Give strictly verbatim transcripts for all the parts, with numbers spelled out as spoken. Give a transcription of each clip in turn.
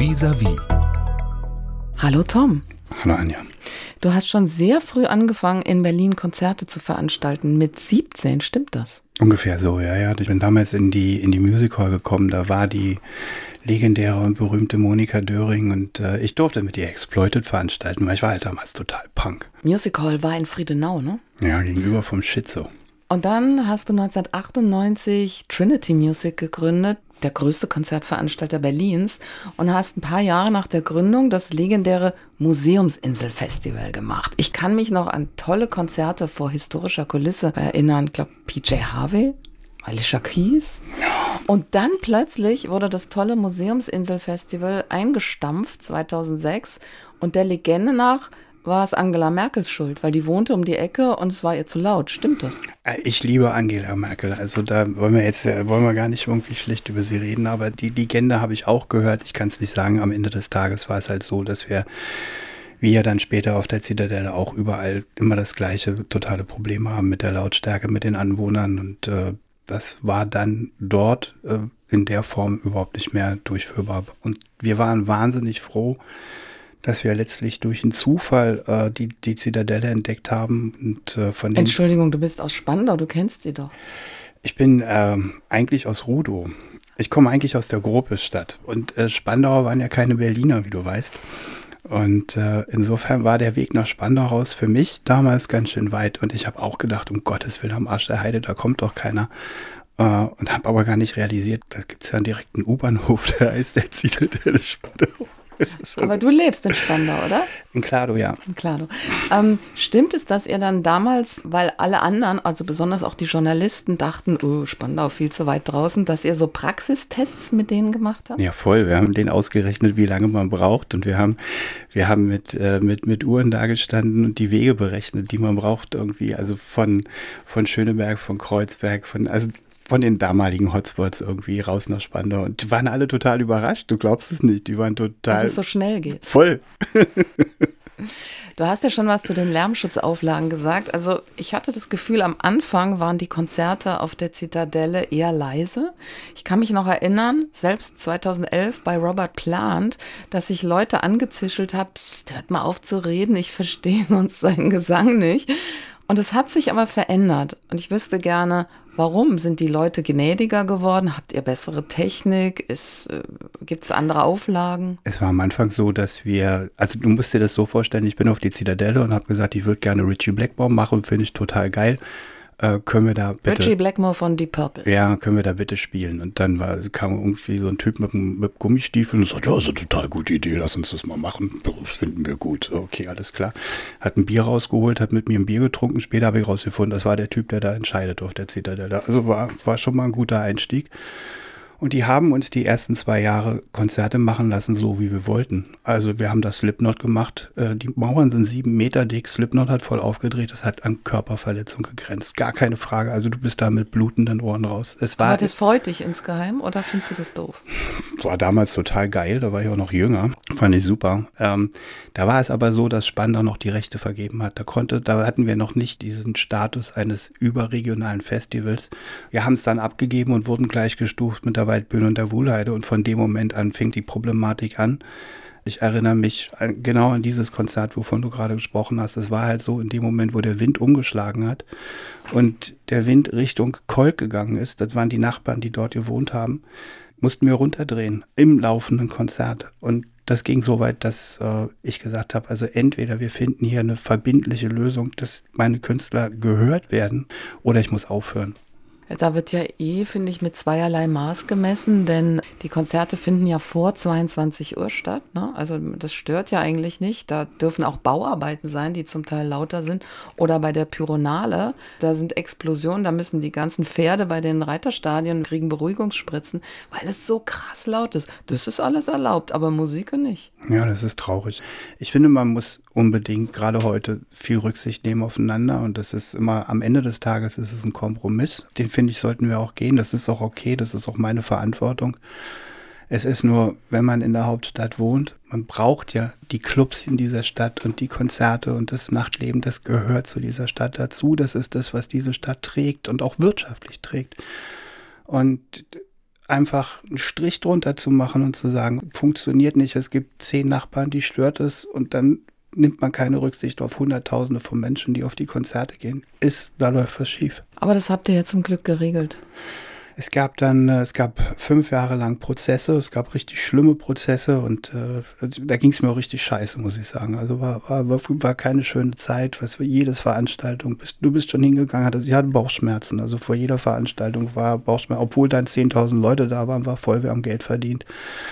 Vis-à-vis. Hallo Tom. Hallo Anja. Du hast schon sehr früh angefangen, in Berlin Konzerte zu veranstalten. Mit siebzehn, stimmt das? Ungefähr so, ja, ja. Ich bin damals in die, in die Music Hall gekommen. Da war die legendäre und berühmte Monika Döring und äh, ich durfte mit ihr Exploited veranstalten, weil ich war halt damals total Punk. Music Hall war in Friedenau, ne? Ja, gegenüber vom Schizo. Und dann hast du neunzehnhundertachtundneunzig Trinity Music gegründet, der größte Konzertveranstalter Berlins, und hast ein paar Jahre nach der Gründung das legendäre Museumsinsel-Festival gemacht. Ich kann mich noch an tolle Konzerte vor historischer Kulisse erinnern. Ich glaube, P J Harvey, Alicia Keys. Und dann plötzlich wurde das tolle Museumsinsel-Festival eingestampft, zweitausendsechs. Und der Legende nach war es Angela Merkels Schuld, weil die wohnte um die Ecke und es war ihr zu laut. Stimmt das? Ich liebe Angela Merkel. Also da wollen wir jetzt wollen wir gar nicht irgendwie schlecht über sie reden, aber die Legende habe ich auch gehört. Ich kann es nicht sagen. Am Ende des Tages war es halt so, dass wir, wie ja dann später auf der Zitadelle, auch überall immer das gleiche totale Problem haben mit der Lautstärke, mit den Anwohnern. Und äh, das war dann dort äh, in der Form überhaupt nicht mehr durchführbar. Und wir waren wahnsinnig froh, dass wir letztlich durch einen Zufall äh, die, die Zitadelle entdeckt haben. Und, äh, von den Entschuldigung, du bist aus Spandau, du kennst sie doch. Ich bin ähm, eigentlich aus Rudow. Ich komme eigentlich aus der Gropiusstadt. Und äh, Spandauer waren ja keine Berliner, wie du weißt. Und äh, insofern war der Weg nach Spandau raus für mich damals ganz schön weit. Und ich habe auch gedacht, um Gottes Willen, am Arsch der Heide, da kommt doch keiner. Äh, und habe aber gar nicht realisiert, da gibt es ja einen direkten U-Bahnhof, der heißt der Zitadelle Spandau. Also aber du lebst in Spandau, oder? In Klado, ja. In Klado. Ähm, stimmt es, dass ihr dann damals, weil alle anderen, also besonders auch die Journalisten, dachten, oh, Spandau viel zu weit draußen, dass ihr so Praxistests mit denen gemacht habt? Ja, voll. Wir haben denen ausgerechnet, wie lange man braucht. Und wir haben, wir haben mit, äh, mit, mit Uhren da gestanden und die Wege berechnet, die man braucht irgendwie. Also von, von Schöneberg, von Kreuzberg, von, also von den damaligen Hotspots irgendwie raus nach Spandau. Und die waren alle total überrascht. Du glaubst es nicht. Die waren total... Dass es so schnell geht. Voll. Du hast ja schon was zu den Lärmschutzauflagen gesagt. Also ich hatte das Gefühl, am Anfang waren die Konzerte auf der Zitadelle eher leise. Ich kann mich noch erinnern, selbst zweitausendelf bei Robert Plant, dass ich Leute angezischelt habe, hört mal auf zu reden, ich verstehe sonst seinen Gesang nicht. Und es hat sich aber verändert. Und ich wüsste gerne, warum? Sind die Leute gnädiger geworden? Habt ihr bessere Technik? Äh, Gibt es andere Auflagen? Es war am Anfang so, dass wir, also du musst dir das so vorstellen, ich bin auf die Zitadelle und habe gesagt, ich würde gerne Ritchie Blackmore machen, finde ich total geil. Äh, können wir da bitte... Ritchie Blackmore von Deep Purple. Ja, können wir da bitte spielen. Und dann war, kam irgendwie so ein Typ mit, mit Gummistiefeln und sagte, ja, das ist eine total gute Idee, lass uns das mal machen. Das finden wir gut. Okay, alles klar. Hat ein Bier rausgeholt, hat mit mir ein Bier getrunken. Später habe ich rausgefunden, das war der Typ, der da entscheidet auf der Zitadelle. Also war, war schon mal ein guter Einstieg. Und die haben uns die ersten zwei Jahre Konzerte machen lassen, so wie wir wollten. Also wir haben das Slipknot gemacht. Die Mauern sind sieben Meter dick. Slipknot hat voll aufgedreht. Das hat an Körperverletzung gegrenzt. Gar keine Frage. Also du bist da mit blutenden Ohren raus. Es war, Aber das freut dich insgeheim oder findest du das doof? War damals total geil. Da war ich auch noch jünger. Fand ich super. Ähm, da war es aber so, dass Spandau noch die Rechte vergeben hat. Da konnte, da hatten wir noch nicht diesen Status eines überregionalen Festivals. Wir haben es dann abgegeben und wurden gleich gestuft mit der Waldbühne und der Wuhlheide, und von dem Moment an fing die Problematik an. Ich erinnere mich an, genau an dieses Konzert, wovon du gerade gesprochen hast. Es war halt so, in dem Moment, wo der Wind umgeschlagen hat und der Wind Richtung Kolk gegangen ist, das waren die Nachbarn, die dort gewohnt haben, mussten wir runterdrehen im laufenden Konzert. Und das ging so weit, dass äh, ich gesagt habe, also entweder wir finden hier eine verbindliche Lösung, dass meine Künstler gehört werden, oder ich muss aufhören. Da wird ja eh, finde ich, mit zweierlei Maß gemessen, denn die Konzerte finden ja vor zweiundzwanzig Uhr statt, ne? Also das stört ja eigentlich nicht. Da dürfen auch Bauarbeiten sein, die zum Teil lauter sind. Oder bei der Pyronale, da sind Explosionen, da müssen die ganzen Pferde bei den Reiterstadien kriegen Beruhigungsspritzen, weil es so krass laut ist. Das ist alles erlaubt, aber Musik nicht. Ja, das ist traurig. Ich finde, man muss unbedingt gerade heute viel Rücksicht nehmen aufeinander, und das ist immer, am Ende des Tages ist es ein Kompromiss. Den finde ich, sollten wir auch gehen. Das ist auch okay, das ist auch meine Verantwortung. Es ist nur, wenn man in der Hauptstadt wohnt, man braucht ja die Clubs in dieser Stadt und die Konzerte und das Nachtleben, das gehört zu dieser Stadt dazu. Das ist das, was diese Stadt trägt und auch wirtschaftlich trägt. Und einfach einen Strich drunter zu machen und zu sagen, funktioniert nicht, es gibt zehn Nachbarn, die stört es und dann nimmt man keine Rücksicht auf Hunderttausende von Menschen, die auf die Konzerte gehen. Ist, da läuft was schief. Aber das habt ihr ja zum Glück geregelt. Es gab dann, es gab fünf Jahre lang Prozesse, es gab richtig schlimme Prozesse und äh, da ging es mir auch richtig scheiße, muss ich sagen. Also war, war, war keine schöne Zeit, was für jedes Veranstaltung, bist, du bist schon hingegangen, hattest, ich hatte Bauchschmerzen, also vor jeder Veranstaltung war Bauchschmerzen, obwohl dann zehntausend Leute da waren, war voll, wir haben Geld verdient.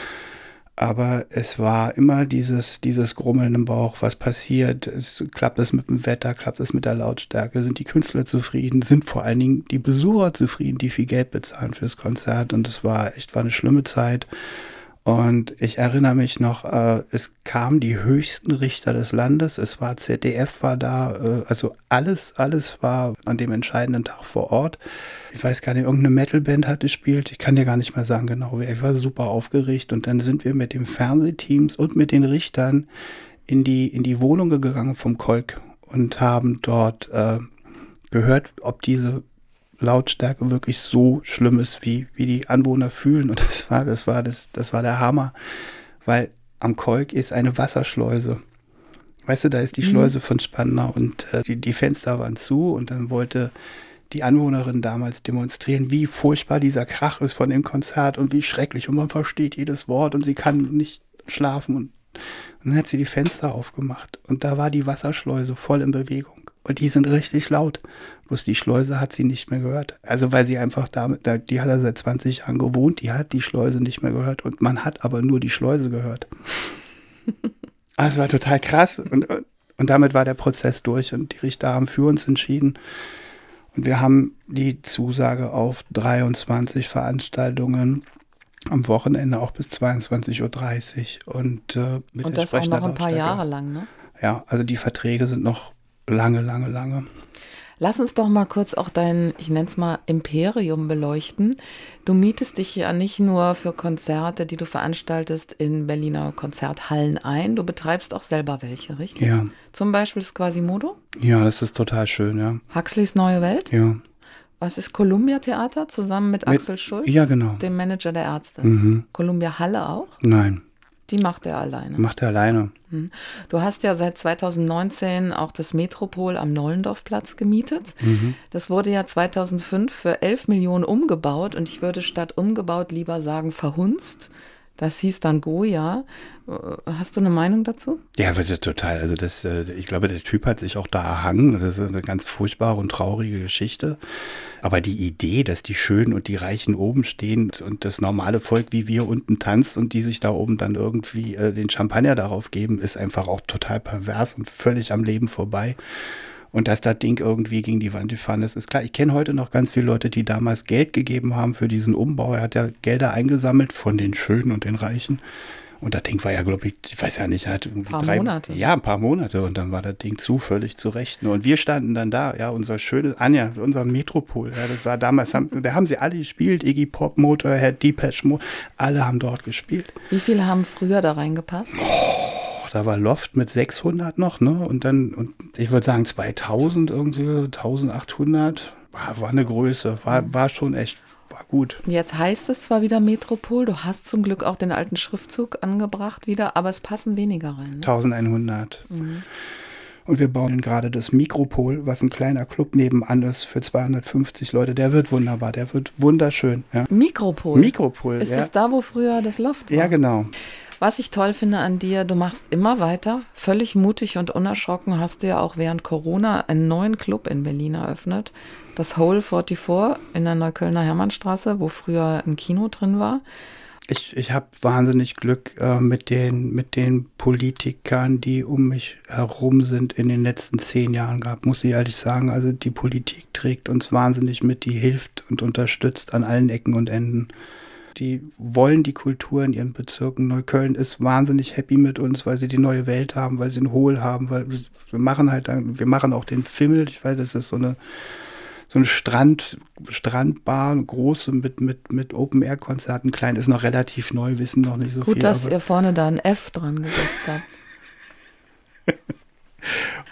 Aber es war immer dieses, dieses Grummeln im Bauch, was passiert, es, klappt es mit dem Wetter, klappt es mit der Lautstärke, sind die Künstler zufrieden, sind vor allen Dingen die Besucher zufrieden, die viel Geld bezahlen fürs Konzert und es war echt, war eine schlimme Zeit. Und ich erinnere mich noch, äh, es kamen die höchsten Richter des Landes, es war Z D F war da, äh, also alles, alles war an dem entscheidenden Tag vor Ort. Ich weiß gar nicht, irgendeine Metalband hat gespielt, ich kann dir gar nicht mehr sagen genau, wer. Ich war super aufgeregt und dann sind wir mit den Fernsehteams und mit den Richtern in die, in die Wohnung gegangen vom Kolk und haben dort äh, gehört, ob diese Lautstärke wirklich so schlimm ist, wie, wie die Anwohner fühlen. Und das war, das war, das, das war der Hammer. Weil am Kolk ist eine Wasserschleuse. Weißt du, da ist die Schleuse mhm. von Spandau und äh, die, die Fenster waren zu und dann wollte die Anwohnerin damals demonstrieren, wie furchtbar dieser Krach ist von dem Konzert und wie schrecklich und man versteht jedes Wort und sie kann nicht schlafen. Und, und dann hat sie die Fenster aufgemacht und da war die Wasserschleuse voll in Bewegung. Und die sind richtig laut. Bloß die Schleuse hat sie nicht mehr gehört. Also weil sie einfach damit, die hat er seit zwanzig Jahren gewohnt, die hat die Schleuse nicht mehr gehört. Und man hat aber nur die Schleuse gehört. Also war total krass. Und, und damit war der Prozess durch. Und die Richter haben für uns entschieden. Und wir haben die Zusage auf dreiundzwanzig Veranstaltungen am Wochenende auch bis zweiundzwanzig Uhr dreißig. Und, äh, mit und das auch noch ein paar Jahre lang, ne? Ja, also die Verträge sind noch lange, lange, lange. Lass uns doch mal kurz auch dein, ich nenne es mal, Imperium beleuchten. Du mietest dich ja nicht nur für Konzerte, die du veranstaltest, in Berliner Konzerthallen ein. Du betreibst auch selber welche, richtig? Ja. Zum Beispiel das Quasimodo? Ja, das ist total schön, ja. Huxleys Neue Welt? Ja. Was ist Columbia Theater zusammen mit, mit Axel Schulz? Ja, genau. Dem Manager der Ärzte. Mhm. Columbia Halle auch? Nein. Die macht er alleine. Macht er alleine. Du hast ja seit zweitausendneunzehn auch das Metropol am Nollendorfplatz gemietet. Mhm. Das wurde ja zweitausendfünf für elf Millionen umgebaut und ich würde statt umgebaut lieber sagen verhunzt. Das hieß dann Goya. Hast du eine Meinung dazu? Ja, total. Also das, ich glaube, der Typ hat sich auch da erhangen. Das ist eine ganz furchtbare und traurige Geschichte. Aber die Idee, dass die Schönen und die Reichen oben stehen und das normale Volk wie wir unten tanzt und die sich da oben dann irgendwie äh, den Champagner darauf geben, ist einfach auch total pervers und völlig am Leben vorbei. Und dass das Ding irgendwie gegen die Wand gefahren ist, ist klar. Ich kenne heute noch ganz viele Leute, die damals Geld gegeben haben für diesen Umbau. Er hat ja Gelder eingesammelt von den Schönen und den Reichen. Und das Ding war ja, glaube ich, ich weiß ja nicht, hat irgendwie ein paar drei Monate. Ja, ein paar Monate. Und dann war das Ding zu, völlig zurecht. Und wir standen dann da, ja, unser schönes, Anja, unser Metropol. Ja, das war damals, haben, da haben sie alle gespielt. Iggy Pop, Motorhead, Depeche Mode, alle haben dort gespielt. Wie viele haben früher da reingepasst? Oh, da war Loft mit sechshundert noch, ne? Und dann, und ich würde sagen zweitausend irgendwie, eintausendachthundert. War, war eine Größe, war, war schon echt, war gut. Jetzt heißt es zwar wieder Metropol, du hast zum Glück auch den alten Schriftzug angebracht wieder, aber es passen weniger rein. Ne? eintausendeinhundert. Mhm. Und wir bauen gerade das Mikropol, was ein kleiner Club nebenan ist, für zweihundertfünfzig Leute. Der wird wunderbar, der wird wunderschön. Ja. Mikropol? Mikropol, Ist ja. das da, wo früher das Loft war? Ja, genau. Was ich toll finde an dir, du machst immer weiter, völlig mutig und unerschrocken hast du ja auch während Corona einen neuen Club in Berlin eröffnet, das Hole vierundvierzig in der Neuköllner Hermannstraße, wo früher ein Kino drin war. Ich, ich habe wahnsinnig Glück äh, mit, den, mit den Politikern, die um mich herum sind in den letzten zehn Jahren gehabt, muss ich ehrlich sagen. Also die Politik trägt uns wahnsinnig mit, die hilft und unterstützt an allen Ecken und Enden. Die wollen die Kultur in ihren Bezirken. Neukölln ist wahnsinnig happy mit uns, weil sie die neue Welt haben, weil sie ein Hol haben, weil wir machen halt, wir machen auch den Fimmel. Ich weiß, das ist so eine so eine Strand, Strandbar, eine große mit, mit, mit Open-Air-Konzerten. Klein ist noch relativ neu, wissen noch nicht so Gut, viel. Gut, dass ihr vorne da ein F dran gesetzt habt.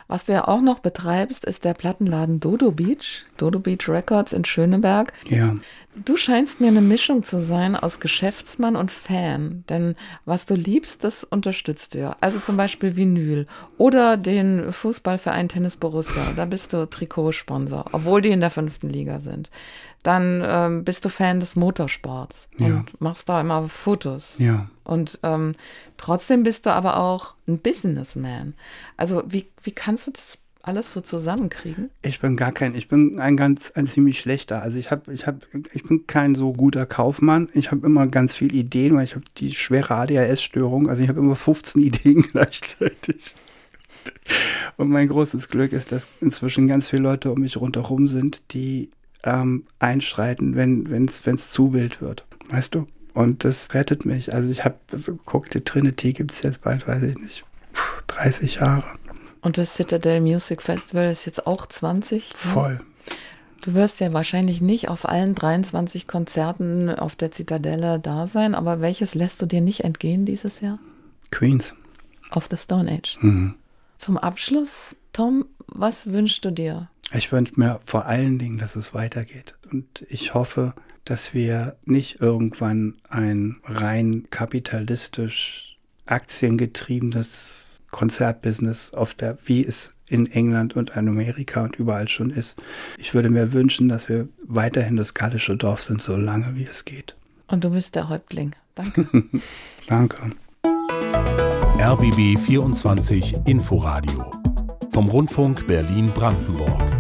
Was du ja auch noch betreibst, ist der Plattenladen Dodo Beach, Dodo Beach Records in Schöneberg. Ja. Du scheinst mir eine Mischung zu sein aus Geschäftsmann und Fan, denn was du liebst, das unterstützt du ja. Also zum Beispiel Vinyl oder den Fußballverein Tennis Borussia, da bist du Trikotsponsor, obwohl die in der fünften Liga sind. Dann ähm, bist du Fan des Motorsports und Ja. machst da immer Fotos. Ja. Und ähm, trotzdem bist du aber auch ein Businessman. Also wie, wie kannst du das alles so zusammenkriegen? Ich bin gar kein, ich bin ein ganz, ein ziemlich schlechter. Also ich habe, ich habe, ich bin kein so guter Kaufmann. Ich habe immer ganz viele Ideen, weil ich habe die schwere A D H S-Störung. Also ich habe immer fünfzehn Ideen gleichzeitig. Und mein großes Glück ist, dass inzwischen ganz viele Leute um mich rundherum sind, die ähm, einschreiten, wenn es wenn es zu wild wird. Weißt du? Und das rettet mich. Also ich habe geguckt, die Trinity gibt es jetzt bald, weiß ich nicht, dreißig Jahre. Und das Citadel Music Festival ist jetzt auch zwanzig? Voll. Ne? Du wirst ja wahrscheinlich nicht auf allen dreiundzwanzig Konzerten auf der Zitadelle da sein, aber welches lässt du dir nicht entgehen dieses Jahr? Queens. Of the Stone Age. Mhm. Zum Abschluss, Tom, was wünschst du dir? Ich wünsche mir vor allen Dingen, dass es weitergeht. Und ich hoffe, dass wir nicht irgendwann ein rein kapitalistisch aktiengetriebenes Konzertbusiness auf der, wie es in England und in Amerika und überall schon ist. Ich würde mir wünschen, dass wir weiterhin das gallische Dorf sind, so lange wie es geht. Und du bist der Häuptling. Danke. Danke. R B B vierundzwanzig Inforadio vom Rundfunk Berlin-Brandenburg.